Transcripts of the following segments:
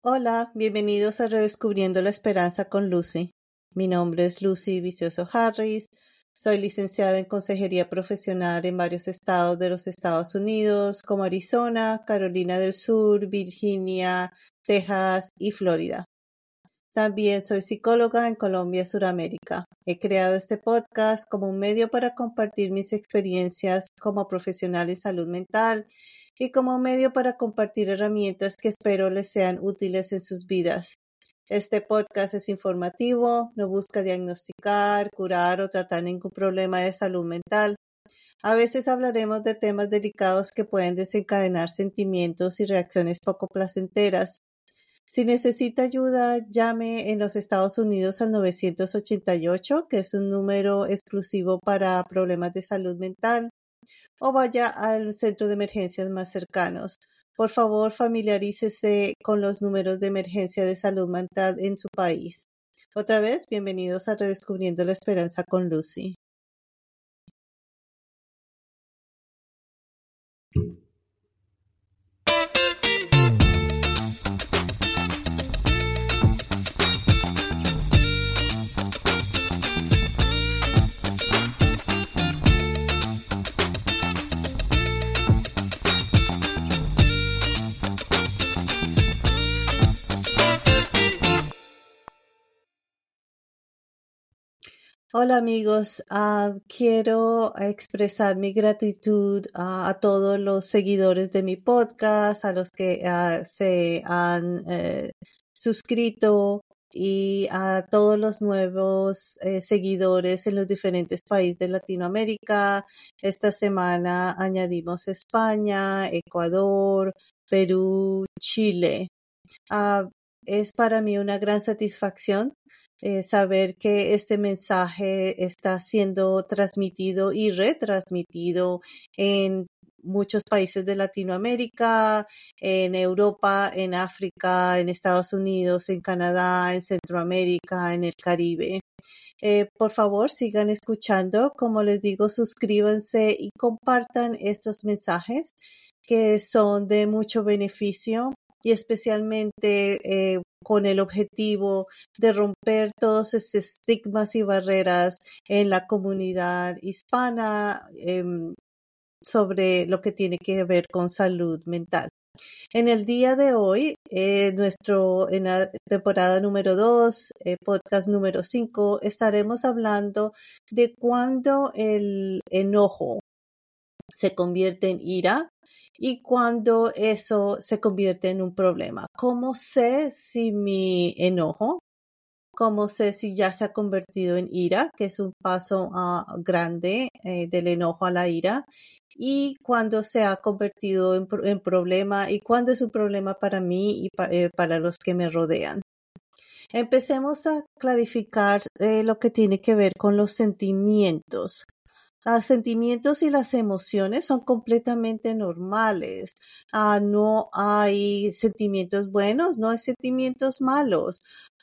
Hola, bienvenidos a Redescubriendo la Esperanza con Lucy. Mi nombre es Lucy Vicioso Harris. Soy licenciada en Consejería Profesional en varios estados de los Estados Unidos, como Arizona, Carolina del Sur, Virginia, Texas y Florida. También soy psicóloga en Colombia, Suramérica. He creado este podcast como un medio para compartir mis experiencias como profesional en salud mental y como medio para compartir herramientas que espero les sean útiles en sus vidas. Este podcast es informativo, no busca diagnosticar, curar o tratar ningún problema de salud mental. A veces hablaremos de temas delicados que pueden desencadenar sentimientos y reacciones poco placenteras. Si necesita ayuda, llame en los Estados Unidos al 988, que es un número exclusivo para problemas de salud mental, o vaya al centro de emergencias más cercanos. Por favor, familiarícese con los números de emergencia de salud mental en su país. Otra vez, bienvenidos a Redescubriendo la Esperanza con Lucy. Hola amigos, quiero expresar mi gratitud a todos los seguidores de mi podcast, a los que se han suscrito y a todos los nuevos seguidores en los diferentes países de Latinoamérica. Esta semana añadimos España, Ecuador, Perú, Chile. Es para mí una gran satisfacción saber que este mensaje está siendo transmitido y retransmitido en muchos países de Latinoamérica, en Europa, en África, en Estados Unidos, en Canadá, en Centroamérica, en el Caribe. Por favor, sigan escuchando. Como les digo, suscríbanse y compartan estos mensajes que son de mucho beneficio y especialmente con el objetivo de romper todos esos estigmas y barreras en la comunidad hispana sobre lo que tiene que ver con salud mental. En el día de hoy, en la temporada número 2, podcast número 5, estaremos hablando de cuándo el enojo se convierte en ira y cuando eso se convierte en un problema. ¿Cómo sé si mi enojo? ¿Cómo sé si ya se ha convertido en ira, que es un paso grande del enojo a la ira? Y cuando se ha convertido en problema y cuándo es un problema para mí y para los que me rodean. Empecemos a clarificar lo que tiene que ver con los sentimientos. Los sentimientos y las emociones son completamente normales. No hay sentimientos buenos, no hay sentimientos malos.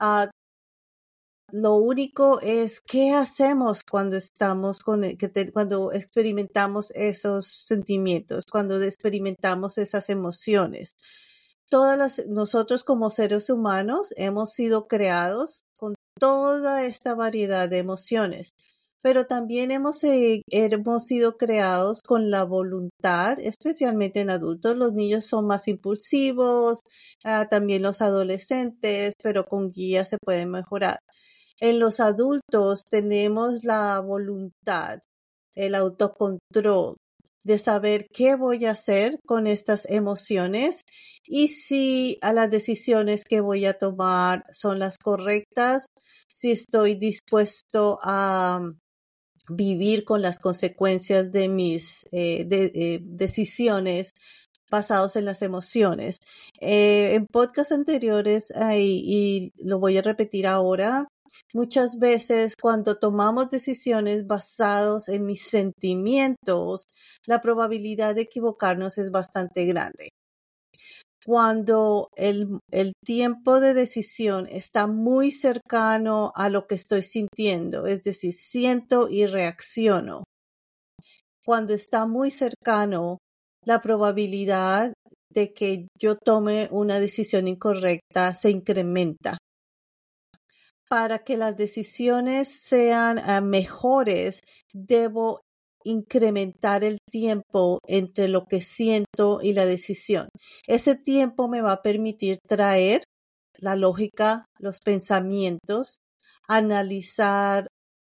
Lo único es qué hacemos cuando estamos cuando experimentamos esos sentimientos, cuando experimentamos esas emociones. Nosotros como seres humanos hemos sido creados con toda esta variedad de emociones, pero también hemos sido creados con la voluntad, especialmente en adultos. Los niños son más impulsivos, también los adolescentes, pero con guía se puede mejorar. En los adultos tenemos la voluntad, el autocontrol de saber qué voy a hacer con estas emociones y si a las decisiones que voy a tomar son las correctas, si estoy dispuesto a vivir con las consecuencias de mis decisiones basados en las emociones. En podcasts anteriores, y lo voy a repetir ahora, muchas veces cuando tomamos decisiones basadas en mis sentimientos, la probabilidad de equivocarnos es bastante grande. Cuando el tiempo de decisión está muy cercano a lo que estoy sintiendo, es decir, siento y reacciono. Cuando está muy cercano, la probabilidad de que yo tome una decisión incorrecta se incrementa. Para que las decisiones sean mejores, debo incrementar el tiempo entre lo que siento y la decisión. Ese tiempo me va a permitir traer la lógica, los pensamientos, analizar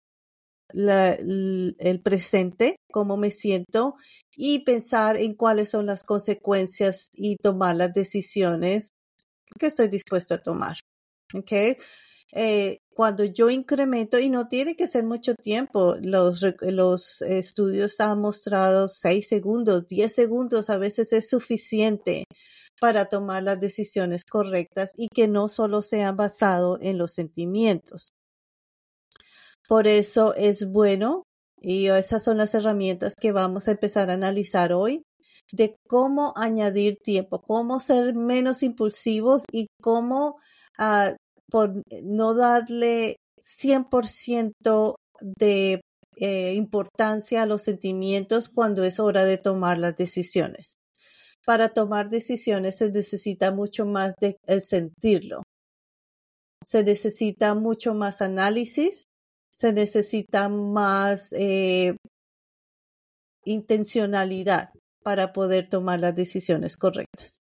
el presente, cómo me siento y pensar en cuáles son las consecuencias y tomar las decisiones que estoy dispuesto a tomar. ¿Okay? Cuando yo incremento, y no tiene que ser mucho tiempo, los estudios han mostrado 6 segundos, 10 segundos a veces es suficiente para tomar las decisiones correctas y que no solo sean basados en los sentimientos. Por eso es bueno, y esas son las herramientas que vamos a empezar a analizar hoy, de cómo añadir tiempo, cómo ser menos impulsivos y cómo por no darle 100% de importancia a los sentimientos cuando es hora de tomar las decisiones. Para tomar decisiones se necesita mucho más de el sentirlo. Se necesita mucho más análisis, se necesita más intencionalidad para poder tomar las decisiones correctas.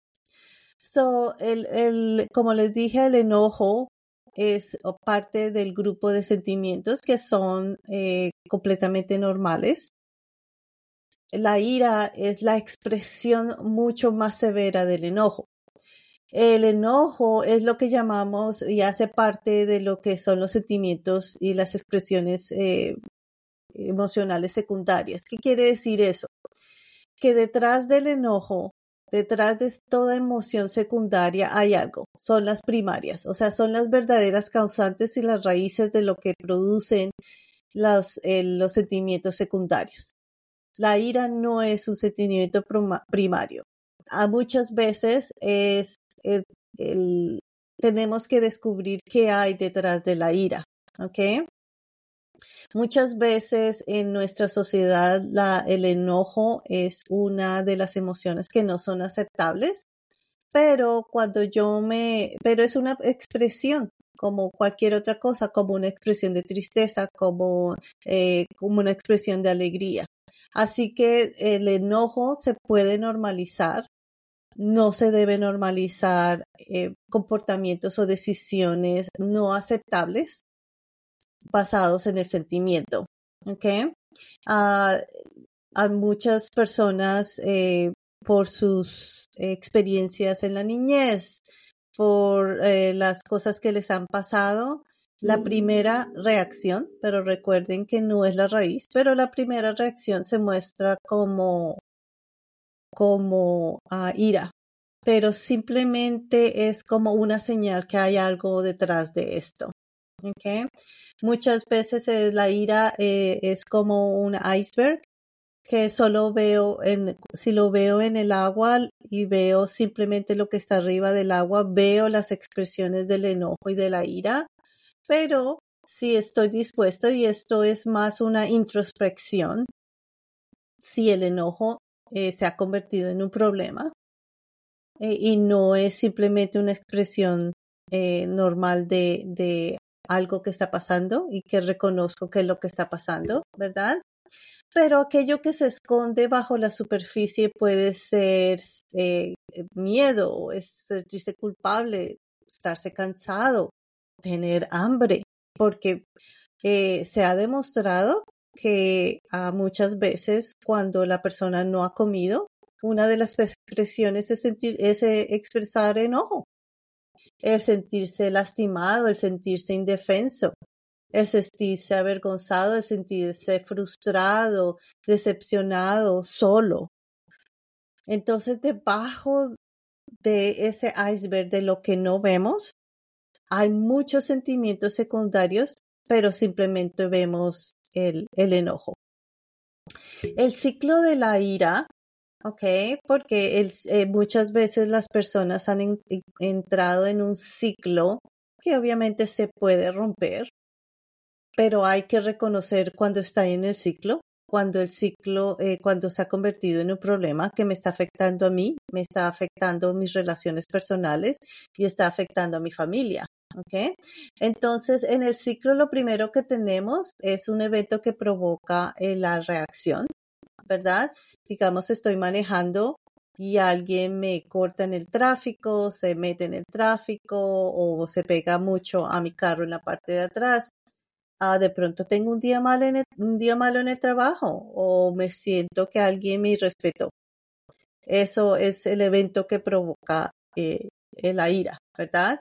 Como les dije, el enojo es parte del grupo de sentimientos que son completamente normales. La ira es la expresión mucho más severa del enojo. El enojo es lo que llamamos y hace parte de lo que son los sentimientos y las expresiones emocionales secundarias. ¿Qué quiere decir eso? Que detrás del enojo, detrás de toda emoción secundaria hay algo, son las primarias, o sea, son las verdaderas causantes y las raíces de lo que producen los sentimientos secundarios. La ira no es un sentimiento primario. Muchas veces tenemos que descubrir qué hay detrás de la ira, ¿ok? Muchas veces en nuestra sociedad el enojo es una de las emociones que no son aceptables, pero pero es una expresión como cualquier otra cosa, como una expresión de tristeza, como una expresión de alegría. Así que el enojo se puede normalizar. No se debe normalizar comportamientos o decisiones no aceptables basados en el sentimiento. ¿Okay? A muchas personas por sus experiencias en la niñez, por las cosas que les han pasado, la primera reacción, pero recuerden que no es la raíz, pero la primera reacción se muestra como ira, pero simplemente es como una señal que hay algo detrás de esto. ¿Okay? Muchas veces la ira es como un iceberg que solo si lo veo en el agua y veo simplemente lo que está arriba del agua, veo las expresiones del enojo y de la ira, pero si estoy dispuesto, y esto es más una introspección, si el enojo se ha convertido en un problema y no es simplemente una expresión normal de algo que está pasando y que reconozco que es lo que está pasando, ¿verdad? Pero aquello que se esconde bajo la superficie puede ser miedo, sentirse culpable, estarse cansado, tener hambre, porque se ha demostrado que muchas veces cuando la persona no ha comido, una de las expresiones es expresar enojo, el sentirse lastimado, el sentirse indefenso, el sentirse avergonzado, el sentirse frustrado, decepcionado, solo. Entonces, debajo de ese iceberg de lo que no vemos, hay muchos sentimientos secundarios, pero simplemente vemos el enojo. El ciclo de la ira, ¿ok? Porque muchas veces las personas han entrado en un ciclo que obviamente se puede romper, pero hay que reconocer cuando está en el ciclo cuando el ciclo, cuando se ha convertido en un problema que me está afectando a mí, me está afectando mis relaciones personales y está afectando a mi familia. ¿Ok? Entonces, en el ciclo lo primero que tenemos es un evento que provoca la reacción, ¿verdad? Digamos, estoy manejando y alguien me corta en el tráfico, se mete en el tráfico o se pega mucho a mi carro en la parte de atrás. De pronto tengo un día un día malo en el trabajo o me siento que alguien me irrespetó. Eso es el evento que provoca la ira, ¿verdad?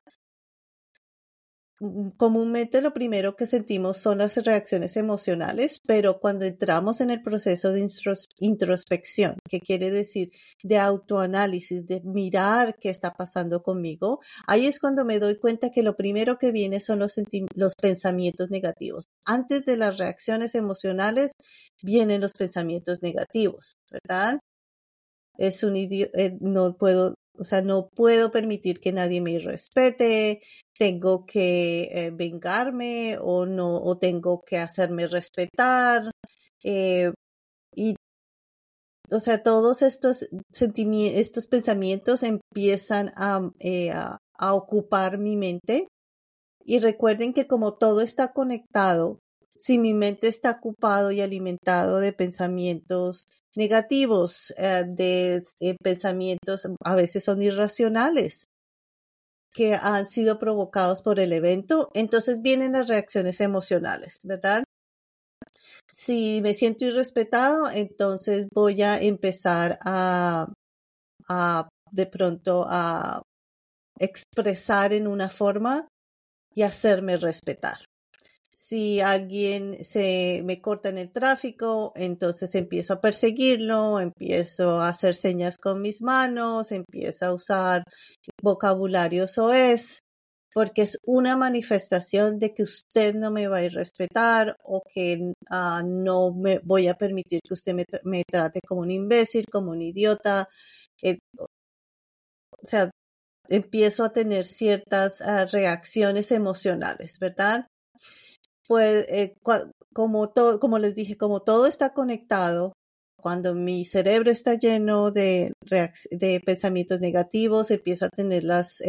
Comúnmente lo primero que sentimos son las reacciones emocionales, pero cuando entramos en el proceso de introspección, que quiere decir de autoanálisis, de mirar qué está pasando conmigo, ahí es cuando me doy cuenta que lo primero que viene son los pensamientos negativos. Antes de las reacciones emocionales vienen los pensamientos negativos, ¿verdad? No puedo, o sea, no puedo permitir que nadie me respete, tengo que vengarme o no, o tengo que hacerme respetar, y, o sea, todos estos estos pensamientos empiezan a ocupar mi mente. Y recuerden que como todo está conectado, si mi mente está ocupado y alimentado de pensamientos negativos, de pensamientos a veces son irracionales, que han sido provocados por el evento, entonces vienen las reacciones emocionales, ¿verdad? Si me siento irrespetado, entonces voy a empezar de pronto a expresar en una forma y hacerme respetar. Si alguien me corta en el tráfico, entonces empiezo a perseguirlo, empiezo a hacer señas con mis manos, empiezo a usar vocabulario soez, porque es una manifestación de que usted no me va a ir a respetar o que no me voy a permitir que usted me trate como un imbécil, como un idiota. O sea, empiezo a tener ciertas reacciones emocionales, ¿verdad? Pues como les dije, como todo está conectado, cuando mi cerebro está lleno de pensamientos negativos, empiezo a tener las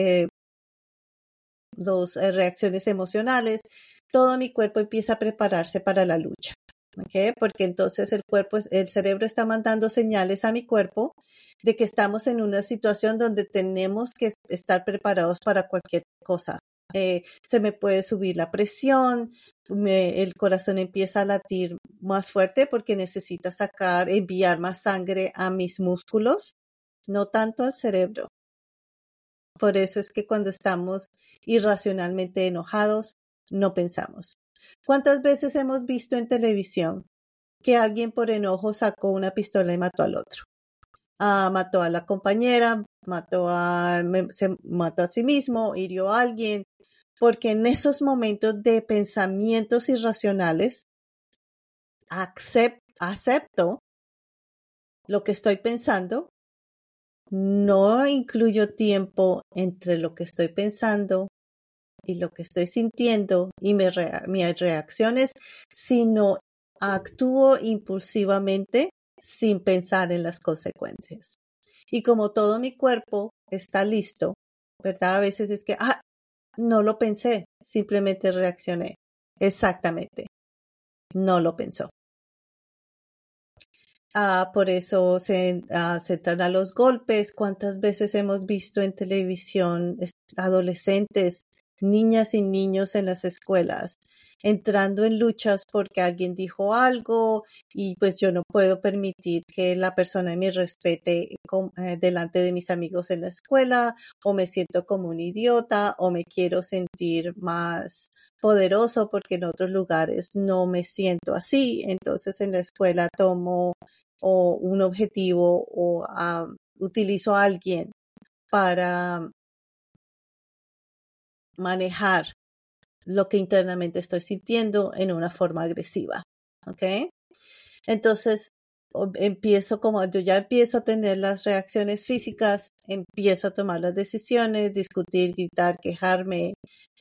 reacciones emocionales, todo mi cuerpo empieza a prepararse para la lucha. ¿Okay? Porque entonces el cerebro está mandando señales a mi cuerpo de que estamos en una situación donde tenemos que estar preparados para cualquier cosa. Se me puede subir la presión, el corazón empieza a latir más fuerte porque necesita enviar más sangre a mis músculos, no tanto al cerebro. Por eso es que cuando estamos irracionalmente enojados, no pensamos. ¿Cuántas veces hemos visto en televisión que alguien por enojo sacó una pistola y mató al otro? Mató a la compañera, se mató a sí mismo, hirió a alguien, porque en esos momentos de pensamientos irracionales acepto lo que estoy pensando, no incluyo tiempo entre lo que estoy pensando y lo que estoy sintiendo y mis reacciones, sino actúo impulsivamente sin pensar en las consecuencias. Y como todo mi cuerpo está listo, ¿verdad? A veces es que, no lo pensé, simplemente reaccioné. Exactamente, no lo pensó. Por eso se entran a los golpes. ¿Cuántas veces hemos visto en televisión adolescentes, niñas y niños en las escuelas entrando en luchas porque alguien dijo algo y pues yo no puedo permitir que la persona me respete delante de mis amigos en la escuela, o me siento como un idiota o me quiero sentir más poderoso porque en otros lugares no me siento así? Entonces en la escuela tomo un objetivo o utilizo a alguien para manejar lo que internamente estoy sintiendo en una forma agresiva. ¿Ok? Entonces yo ya empiezo a tener las reacciones físicas, empiezo a tomar las decisiones, discutir, gritar, quejarme,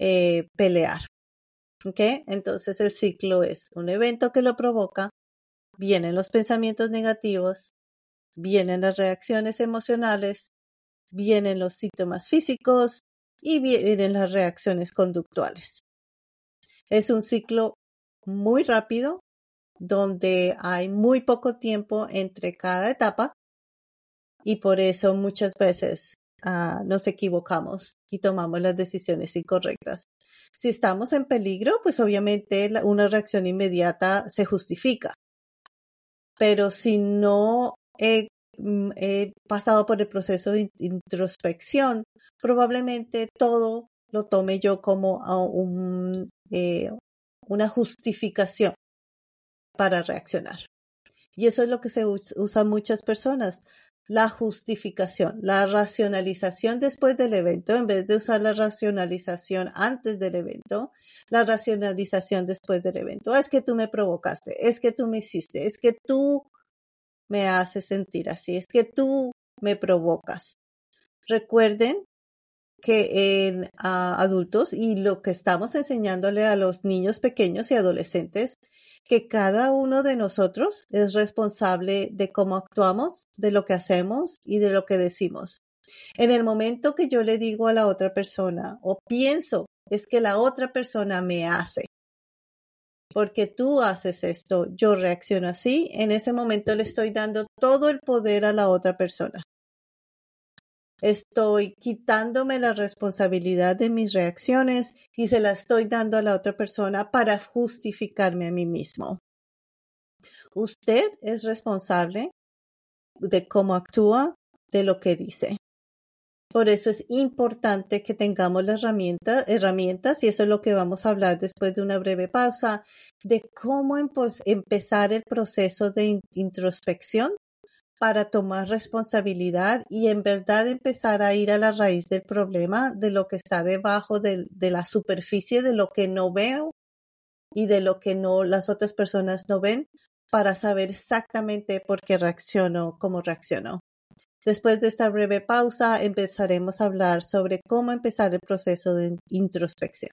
pelear. ¿Ok? Entonces el ciclo es un evento que lo provoca, vienen los pensamientos negativos, vienen las reacciones emocionales, vienen los síntomas físicos y vienen las reacciones conductuales. Es un ciclo muy rápido donde hay muy poco tiempo entre cada etapa y por eso muchas veces nos equivocamos y tomamos las decisiones incorrectas. Si estamos en peligro, pues obviamente una reacción inmediata se justifica. Pero si no he pasado por el proceso de introspección, probablemente todo lo tome yo como una justificación para reaccionar. Y eso es lo que se usa muchas personas, la justificación, la racionalización después del evento, en vez de usar la racionalización antes del evento, la racionalización después del evento. Es que tú me provocaste, es que tú me hiciste, es que tú me haces sentir así, es que tú me provocas. Recuerden que en adultos y lo que estamos enseñándole a los niños pequeños y adolescentes, que cada uno de nosotros es responsable de cómo actuamos, de lo que hacemos y de lo que decimos. En el momento que yo le digo a la otra persona o pienso es que la otra persona me hace, porque tú haces esto, yo reacciono así, en ese momento le estoy dando todo el poder a la otra persona. Estoy quitándome la responsabilidad de mis reacciones y se la estoy dando a la otra persona para justificarme a mí mismo. Usted es responsable de cómo actúa, de lo que dice. Por eso es importante que tengamos las herramientas, y eso es lo que vamos a hablar después de una breve pausa, de cómo empezar el proceso de introspección para tomar responsabilidad y en verdad empezar a ir a la raíz del problema, de lo que está debajo de la superficie, de lo que no veo y de lo que no las otras personas no ven, para saber exactamente por qué reacciono, cómo reacciono. Después de esta breve pausa, empezaremos a hablar sobre cómo empezar el proceso de introspección.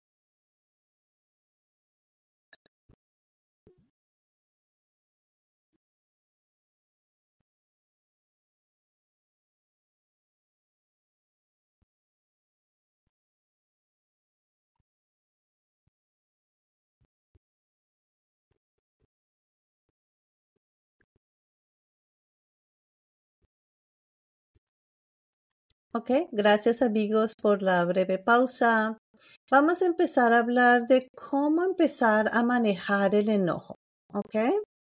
Ok, gracias amigos por la breve pausa. Vamos a empezar a hablar de cómo empezar a manejar el enojo. Ok.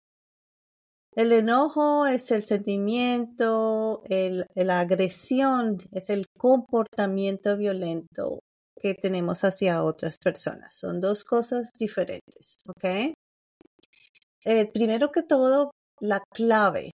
El enojo es el sentimiento, la agresión es el comportamiento violento que tenemos hacia otras personas. Son dos cosas diferentes. Ok. Primero que todo, la clave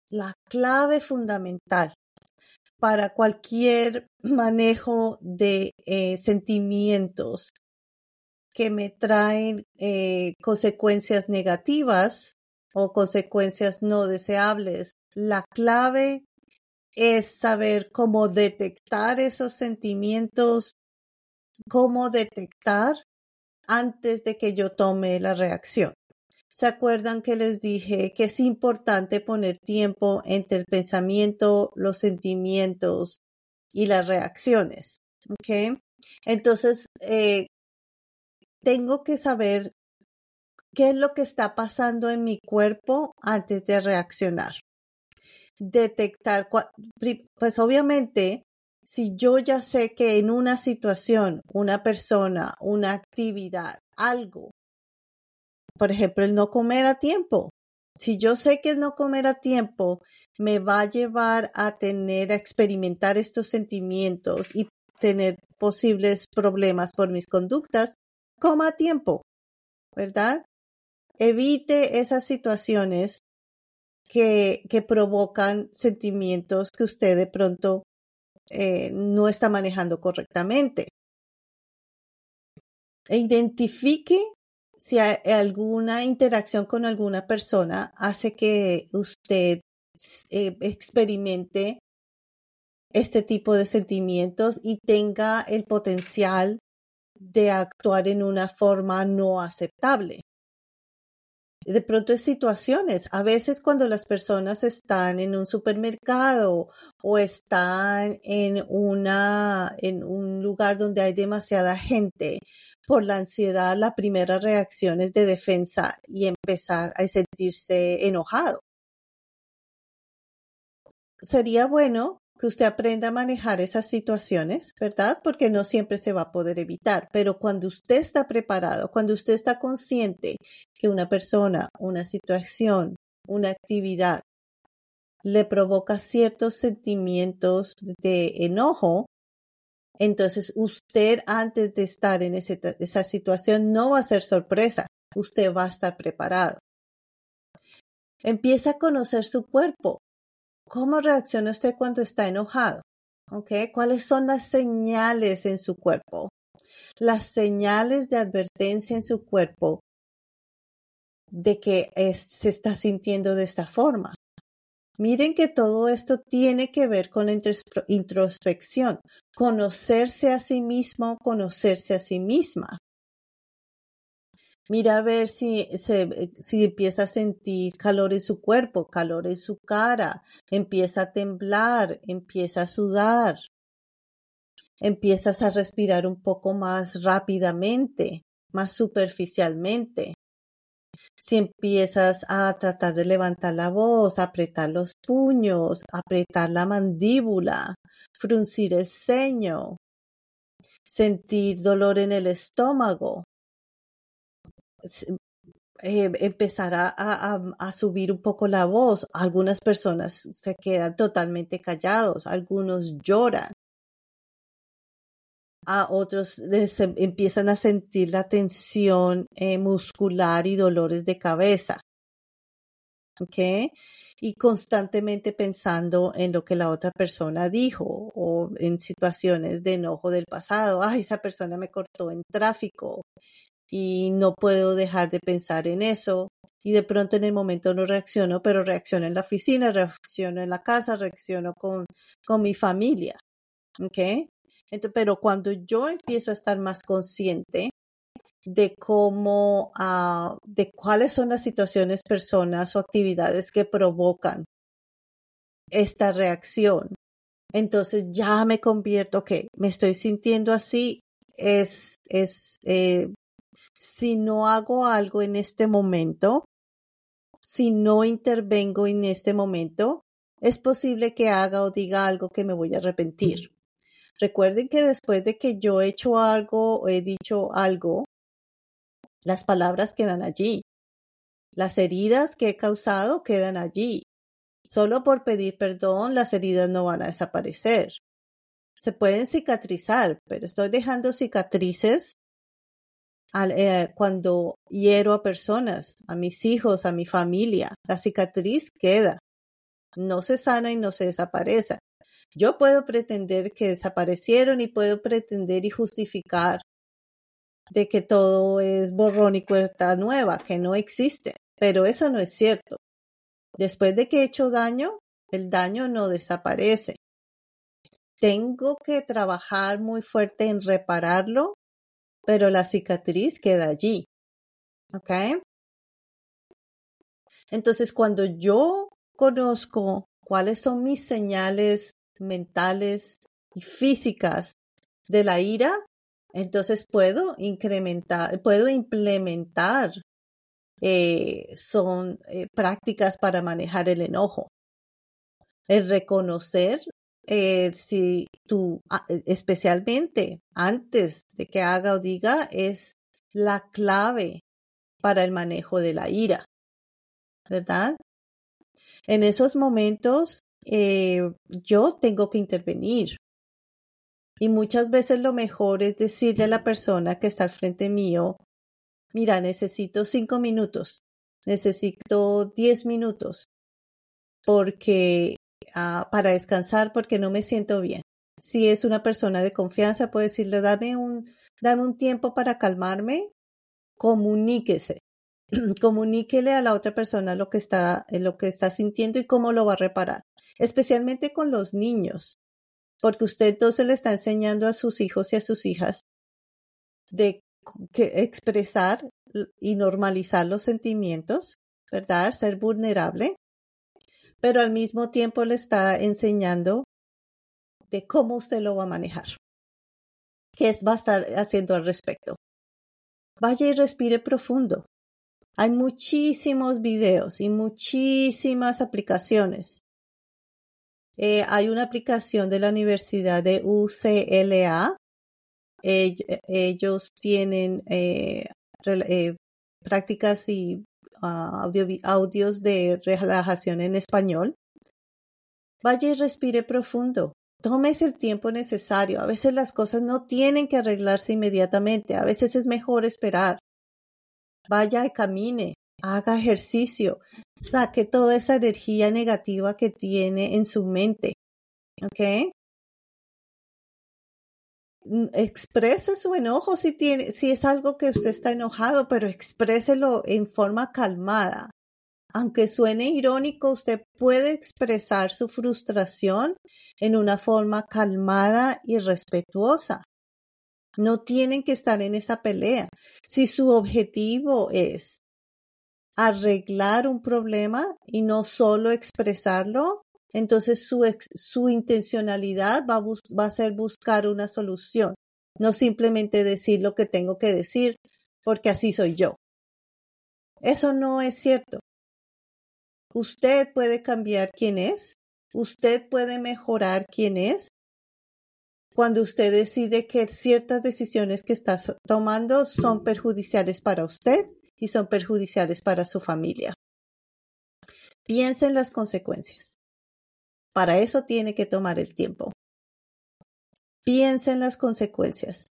fundamental para cualquier manejo de sentimientos que me traen consecuencias negativas o consecuencias no deseables. La clave es saber cómo detectar esos sentimientos, cómo detectar antes de que yo tome la reacción. ¿Se acuerdan que les dije que es importante poner tiempo entre el pensamiento, los sentimientos y las reacciones? ¿Ok? Entonces, tengo que saber qué es lo que está pasando en mi cuerpo antes de reaccionar. Detectar, pues obviamente, si yo ya sé que en una situación, una persona, una actividad, algo, por ejemplo, el no comer a tiempo. Si yo sé que el no comer a tiempo me va a llevar a experimentar estos sentimientos y tener posibles problemas por mis conductas, coma a tiempo, ¿verdad? Evite esas situaciones que provocan sentimientos que usted de pronto no está manejando correctamente. Identifique si hay alguna interacción con alguna persona hace que usted experimente este tipo de sentimientos y tenga el potencial de actuar en una forma no aceptable. De pronto es situaciones. A veces cuando las personas están en un supermercado o están en un lugar donde hay demasiada gente, por la ansiedad, la primera reacción es de defensa y empezar a sentirse enojado. Sería bueno que usted aprenda a manejar esas situaciones, ¿verdad? Porque no siempre se va a poder evitar, pero cuando usted está preparado, cuando usted está consciente que una persona, una situación, una actividad le provoca ciertos sentimientos de enojo, entonces usted antes de estar en esa situación no va a ser sorpresa, usted va a estar preparado. Empieza a conocer su cuerpo. ¿Cómo reacciona usted cuando está enojado? ¿Okay? ¿Cuáles son las señales en su cuerpo? Las señales de advertencia en su cuerpo de que se está sintiendo de esta forma. Miren que todo esto tiene que ver con la introspección, conocerse a sí mismo, conocerse a sí misma. Mira a ver si empieza a sentir calor en su cuerpo, calor en su cara, empieza a temblar, empieza a sudar, empiezas a respirar un poco más rápidamente, más superficialmente. Si empiezas a tratar de levantar la voz, apretar los puños, apretar la mandíbula, fruncir el ceño, sentir dolor en el estómago, empezar a subir un poco la voz. Algunas personas se quedan totalmente callados, algunos lloran. A otros empiezan a sentir la tensión muscular y dolores de cabeza. ¿Ok? Y constantemente pensando en lo que la otra persona dijo o en situaciones de enojo del pasado. Ay, esa persona me cortó en tráfico y no puedo dejar de pensar en eso. Y de pronto en el momento no reacciono, pero reacciono en la oficina, reacciono en la casa, reacciono con mi familia. ¿Ok? Entonces, pero cuando yo empiezo a estar más consciente de cómo, de cuáles son las situaciones, personas o actividades que provocan esta reacción, entonces ya me convierto, ok, me estoy sintiendo así, si no hago algo en este momento, si no intervengo en este momento, es posible que haga o diga algo que me voy a arrepentir. Recuerden que después de que yo he hecho algo o he dicho algo, las palabras quedan allí. Las heridas que he causado quedan allí. Solo por pedir perdón, las heridas no van a desaparecer. Se pueden cicatrizar, pero estoy dejando cicatrices cuando hiero a personas, a mis hijos, a mi familia. La cicatriz queda. No se sana y no se desaparece. Yo puedo pretender que desaparecieron y puedo pretender y justificar de que todo es borrón y cuenta nueva, que no existe. Pero eso no es cierto. Después de que he hecho daño, el daño no desaparece. Tengo que trabajar muy fuerte en repararlo, pero la cicatriz queda allí. ¿Ok? Entonces, cuando yo conozco cuáles son mis señales mentales y físicas de la ira, entonces puedo implementar prácticas para manejar el enojo. El reconocer si tú, especialmente antes de que haga o diga, es la clave para el manejo de la ira, ¿verdad? En esos momentos yo tengo que intervenir. Y muchas veces lo mejor es decirle a la persona que está al frente mío, mira, necesito 5 minutos, necesito 10 minutos para descansar porque no me siento bien. Si es una persona de confianza, puedo decirle, dame un tiempo para calmarme, comuníquese. Comuníquele a la otra persona lo que está sintiendo y cómo lo va a reparar, especialmente con los niños, porque usted entonces le está enseñando a sus hijos y a sus hijas de que expresar y normalizar los sentimientos, ¿verdad? Ser vulnerable, pero al mismo tiempo le está enseñando de cómo usted lo va a manejar, qué va a estar haciendo al respecto. Vaya y respire profundo. Hay muchísimos videos y muchísimas aplicaciones. Hay una aplicación de la Universidad de UCLA. Ellos tienen prácticas y audios de relajación en español. Vaya y respire profundo. Tómese el tiempo necesario. A veces las cosas no tienen que arreglarse inmediatamente. A veces es mejor esperar. Vaya y camine. Haga ejercicio. Saque toda esa energía negativa que tiene en su mente. ¿Ok? Exprese su enojo si es algo que usted está enojado, pero expréselo en forma calmada. Aunque suene irónico, usted puede expresar su frustración en una forma calmada y respetuosa. No tienen que estar en esa pelea. Si su objetivo es arreglar un problema y no solo expresarlo, entonces su intencionalidad va a ser buscar una solución, no simplemente decir lo que tengo que decir porque así soy yo. Eso no es cierto. Usted puede cambiar quién es. Usted puede mejorar quién es cuando usted decide que ciertas decisiones que está tomando son perjudiciales para usted y son perjudiciales para su familia. Piense en las consecuencias. Para eso tiene que tomar el tiempo. Piense en las consecuencias.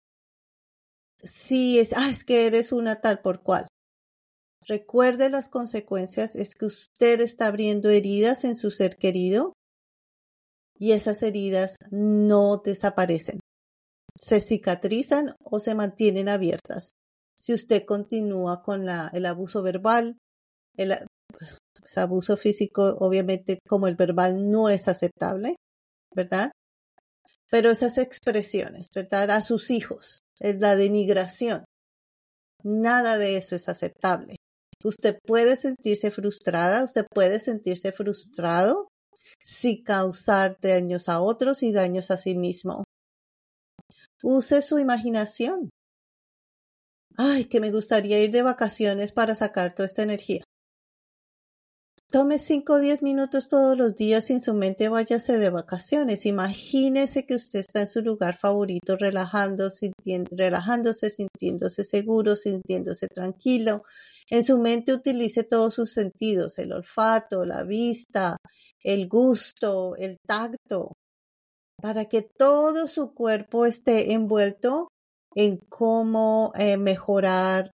Si es que eres una tal por cual. Recuerde las consecuencias, es que usted está abriendo heridas en su ser querido y esas heridas no desaparecen. Se cicatrizan o se mantienen abiertas. Si usted continúa con el abuso verbal, el abuso físico, obviamente como el verbal no es aceptable, ¿verdad? Pero esas expresiones, ¿verdad? A sus hijos, es la denigración. Nada de eso es aceptable. Usted puede sentirse frustrada, usted puede sentirse frustrado sin causar daños a otros y daños a sí mismo. Use su imaginación. Ay, que me gustaría ir de vacaciones para sacar toda esta energía. Tome 5 o 10 minutos todos los días y en su mente váyase de vacaciones. Imagínese que usted está en su lugar favorito, relajándose, sintiéndose seguro, sintiéndose tranquilo. En su mente utilice todos sus sentidos, el olfato, la vista, el gusto, el tacto, para que todo su cuerpo esté envuelto en cómo mejorar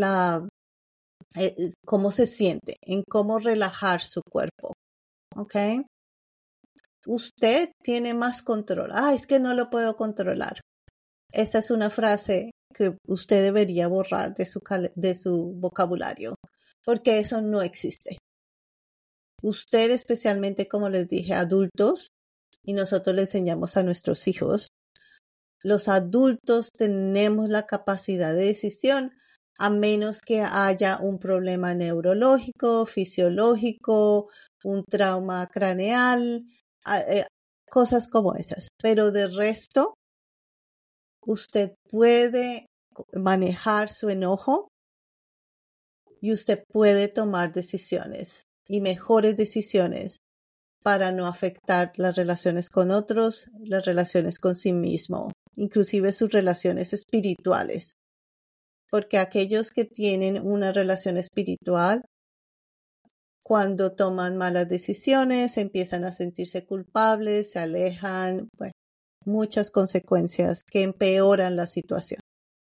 cómo se siente, en cómo relajar su cuerpo. ¿Ok? Usted tiene más control. Es que no lo puedo controlar. Esa es una frase que usted debería borrar de su vocabulario, porque eso no existe. Usted, especialmente como les dije, adultos, y nosotros le enseñamos a nuestros hijos, los adultos tenemos la capacidad de decisión a menos que haya un problema neurológico, fisiológico, un trauma craneal, cosas como esas. Pero de resto, usted puede manejar su enojo y usted puede tomar decisiones y mejores decisiones para no afectar las relaciones con otros, las relaciones con sí mismo, inclusive sus relaciones espirituales. Porque aquellos que tienen una relación espiritual, cuando toman malas decisiones, empiezan a sentirse culpables, se alejan, muchas consecuencias que empeoran la situación.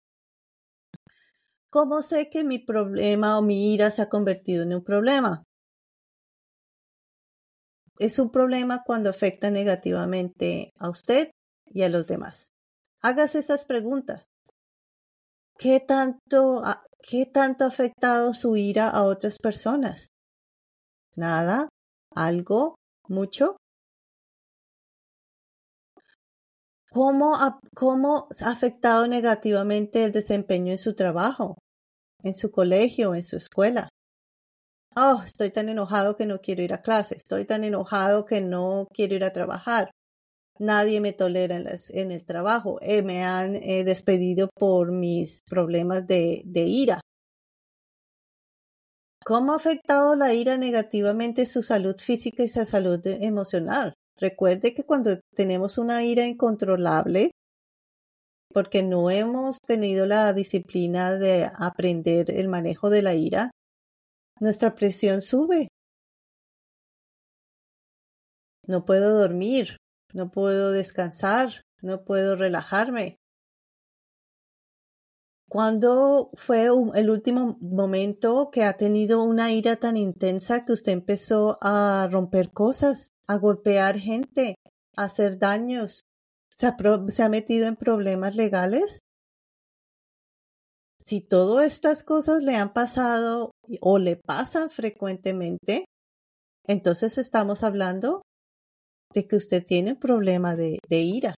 ¿Cómo sé que mi problema o mi ira se ha convertido en un problema? Es un problema cuando afecta negativamente a usted y a los demás. Hágase esas preguntas. ¿Qué tanto ha afectado su ira a otras personas? ¿Nada? ¿Algo? ¿Mucho? ¿Cómo ha afectado negativamente el desempeño en su trabajo, en su colegio, en su escuela? Oh, estoy tan enojado que no quiero ir a clase. Estoy tan enojado que no quiero ir a trabajar. Nadie me tolera en el trabajo. Me han despedido por mis problemas de ira. ¿Cómo ha afectado la ira negativamente su salud física y su salud emocional? Recuerde que cuando tenemos una ira incontrolable, porque no hemos tenido la disciplina de aprender el manejo de la ira, nuestra presión sube. No puedo dormir, no puedo descansar, no puedo relajarme. ¿Cuándo fue el último momento que ha tenido una ira tan intensa que usted empezó a romper cosas, a golpear gente, a hacer daños? ¿Se ha metido en problemas legales? Si todas estas cosas le han pasado o le pasan frecuentemente, entonces estamos hablando de que usted tiene un problema de ira.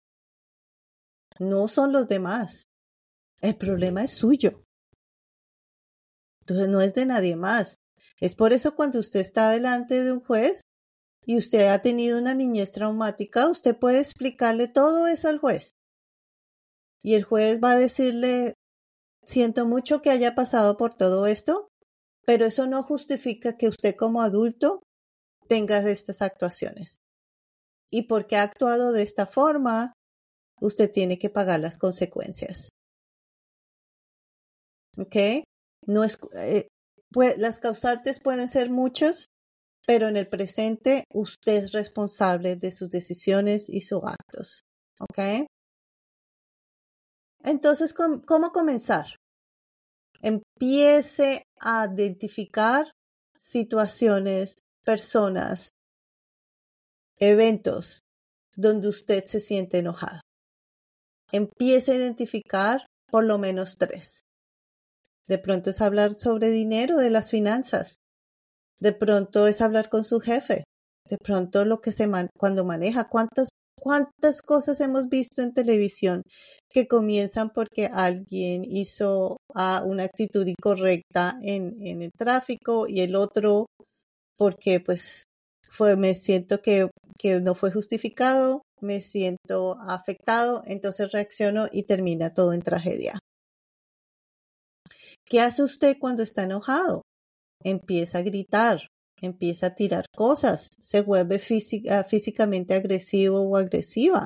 No son los demás. El problema es suyo. Entonces no es de nadie más. Es por eso cuando usted está delante de un juez y usted ha tenido una niñez traumática, usted puede explicarle todo eso al juez. Y el juez va a decirle, siento mucho que haya pasado por todo esto, pero eso no justifica que usted como adulto tenga estas actuaciones. Y porque ha actuado de esta forma, usted tiene que pagar las consecuencias. ¿Ok? No es, las causantes pueden ser muchos, pero en el presente usted es responsable de sus decisiones y sus actos. ¿Ok? Entonces, ¿cómo comenzar? Empiece a identificar situaciones, personas, eventos donde usted se siente enojado. Empiece a identificar por lo menos 3. De pronto es hablar sobre dinero, de las finanzas. De pronto es hablar con su jefe. De pronto lo que cuando maneja, ¿cuántas cosas hemos visto en televisión que comienzan porque alguien hizo una actitud incorrecta en el tráfico y el otro porque pues me siento que no fue justificado, me siento afectado, entonces reacciono y termina todo en tragedia. ¿Qué hace usted cuando está enojado? Empieza a gritar, empieza a tirar cosas, se vuelve físicamente agresivo o agresiva.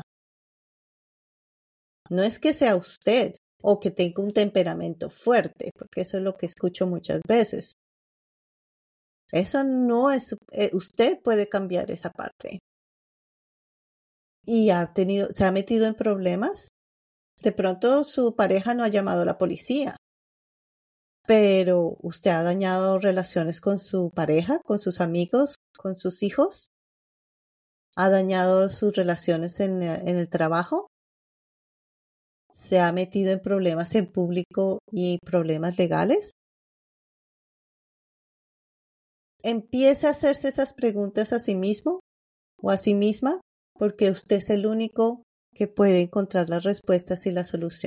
No es que sea usted o que tenga un temperamento fuerte, porque eso es lo que escucho muchas veces. Eso no es, usted puede cambiar esa parte. Y se ha metido en problemas. De pronto su pareja no ha llamado a la policía, pero usted ha dañado relaciones con su pareja, con sus amigos, con sus hijos. Ha dañado sus relaciones en el trabajo. Se ha metido en problemas en público y problemas legales. Empiece a hacerse esas preguntas a sí mismo o a sí misma, porque usted es el único que puede encontrar las respuestas y la solución.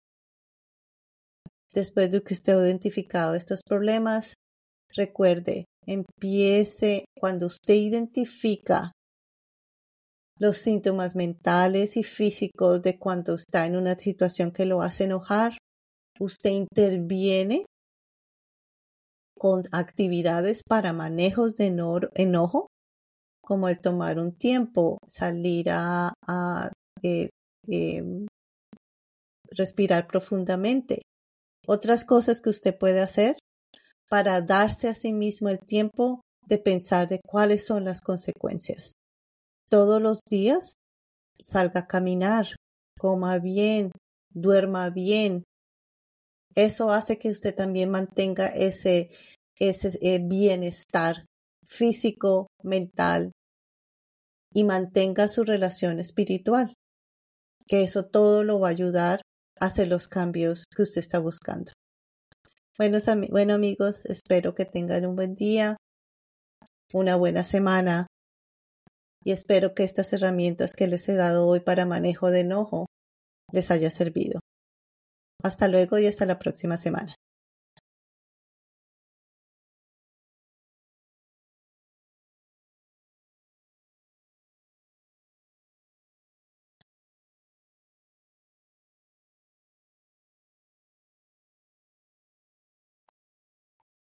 Después de que usted ha identificado estos problemas, recuerde, cuando usted identifica los síntomas mentales y físicos de cuando está en una situación que lo hace enojar, usted interviene con actividades para manejos de enojo, como el tomar un tiempo, salir a respirar profundamente. Otras cosas que usted puede hacer para darse a sí mismo el tiempo de pensar de cuáles son las consecuencias. Todos los días salga a caminar, coma bien, duerma bien. Eso hace que usted también mantenga ese bienestar físico, mental y mantenga su relación espiritual, que eso todo lo va a ayudar a hacer los cambios que usted está buscando. Bueno amigos, espero que tengan un buen día, una buena semana. y espero que estas herramientas que les he dado hoy para manejo de enojo les haya servido. Hasta luego y hasta la próxima semana.